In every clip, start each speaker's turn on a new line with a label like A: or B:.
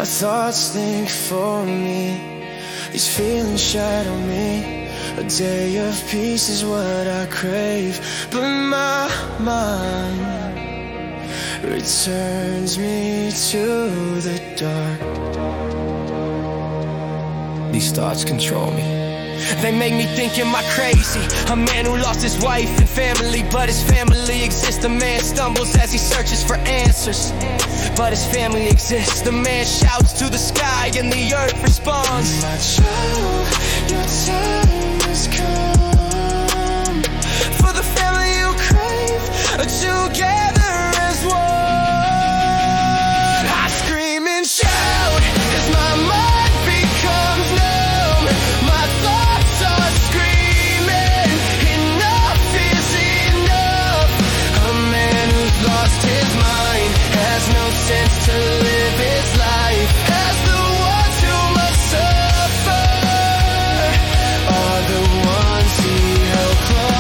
A: My thoughts think for me, these feelings shadow me. A day of peace is what I crave, but my mind returns me to the dark. These thoughts control me. They make me think, am I crazy? A man who lost his wife and family, but his family exists. A man stumbles as he searches for answers, but his family exists. The man shouts to the sky and the earth responds. My child, your time has come. For the family you crave, together as one. I scream and shout as my mind becomes numb. My thoughts are screaming, enough is enough. A man who's lost his mind has no sense to live his life. As the ones who must suffer are the ones he held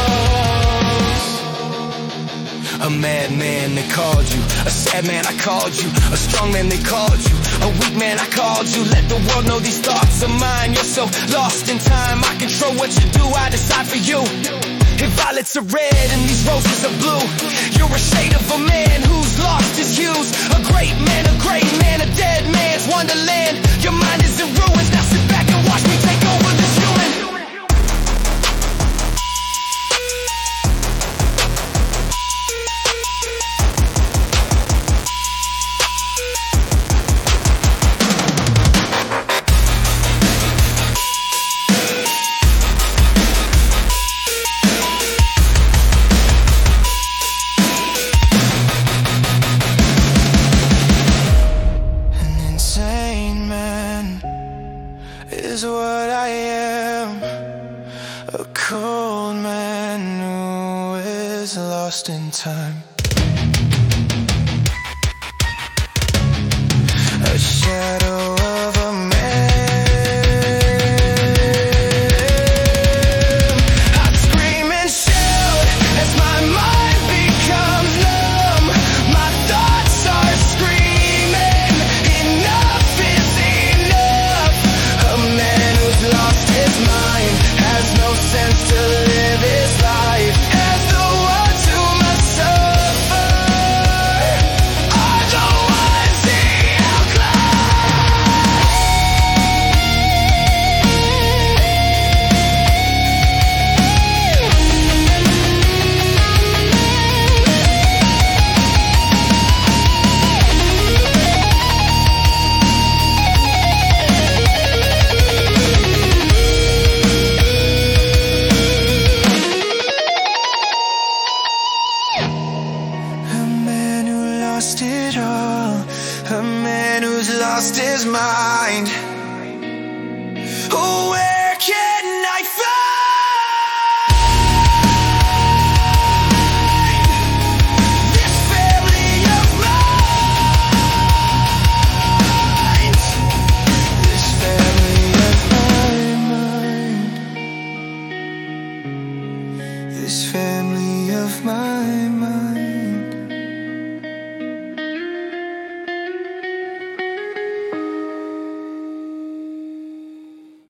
A: close. A madman, they called you. A sad man, I called you. A strong man, they called you. A weak man, I called you. Let the world know these thoughts are mine. You're so lost in time, I control what you do. I decide for you. If violets are red and these roses are blue, you're a shade of a man who's lost his hues. A great man, a dead man's wonderland. Your mind is in ruins, now sit back and watch me take over this human. Is what I am, a cold man who is lost in time. A shadow of a man. I scream and shout as my mind becomes numb. My thoughts are screaming, enough is enough. A man who's lost his mind has no sense to live his life. As the ones who must suffer are the ones he held lost it all, a man who's lost his mind. Oh,